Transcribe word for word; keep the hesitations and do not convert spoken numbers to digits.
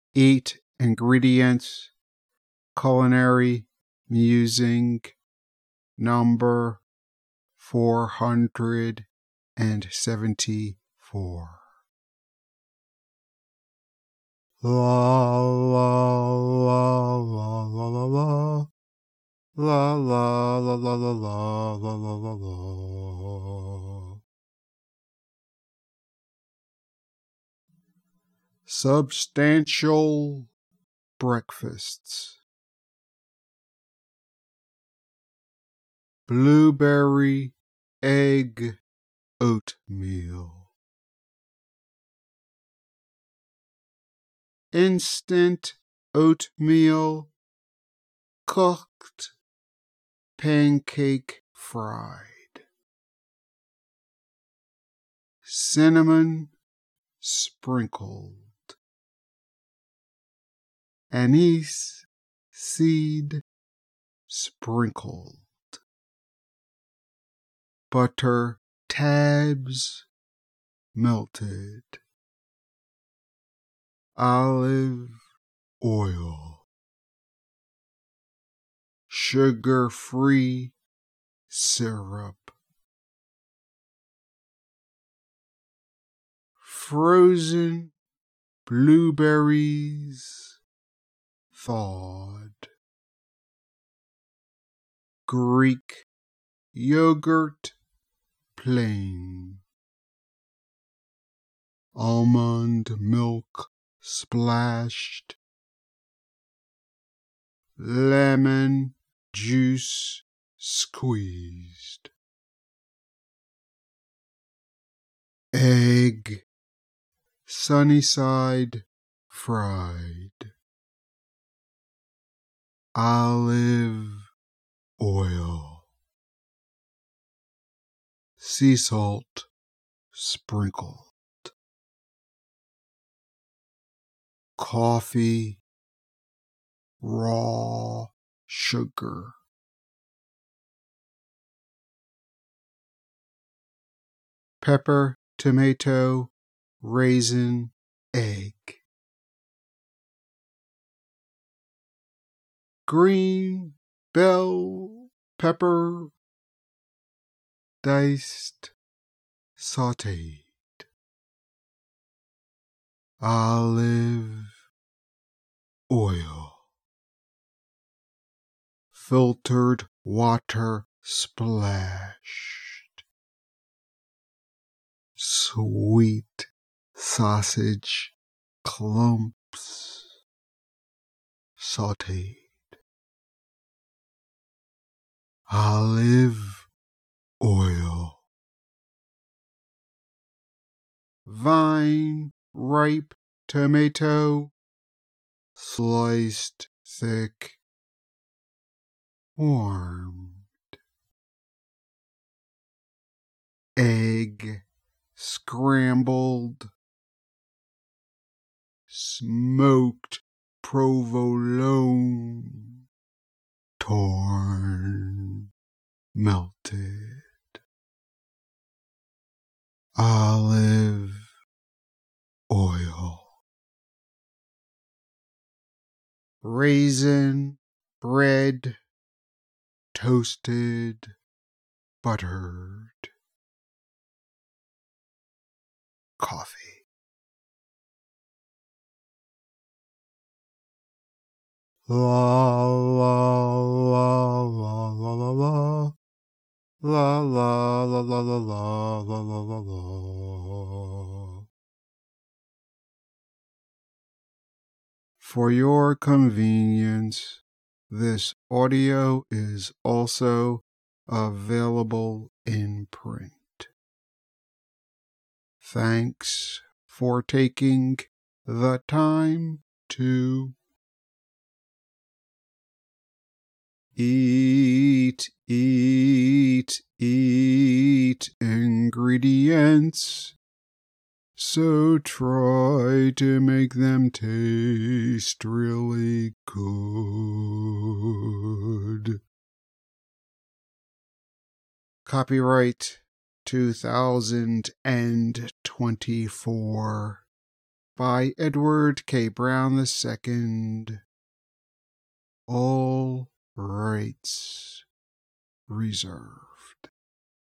Eat ingredients, culinary musing number four hundred seventy-four. La la la la la la la la la la la la la la la la la. Substantial breakfasts. Blueberry egg oatmeal. Instant oatmeal, cooked, pancake fried. Cinnamon sprinkled. Anise seed sprinkled. Butter tabs melted. Olive oil. Sugar-free syrup. Frozen blueberries thawed. Greek yogurt plain. Almond milk splashed. Lemon juice squeezed. Egg sunny side fried. Olive oil. Sea salt sprinkled. Coffee, raw sugar. Pepper, tomato, raisin, egg. Green bell pepper, diced, sauteed. Olive oil. Filtered water splashed. Sweet sausage clumps sauteed. Olive oil. Vine ripe tomato sliced thick, warmed. Egg scrambled. Smoked provolone torn, melted. Olive oil. Raisin bread, toasted, buttered. Coffee. La la la la la la la la la la la la la la la la la. For your convenience, this audio is also available in print. Thanks for taking the time to eat, eat, eat ingredients. So try to make them taste really good. Copyright two thousand twenty-four. by Edward K. Brown the Second. All rights reserved.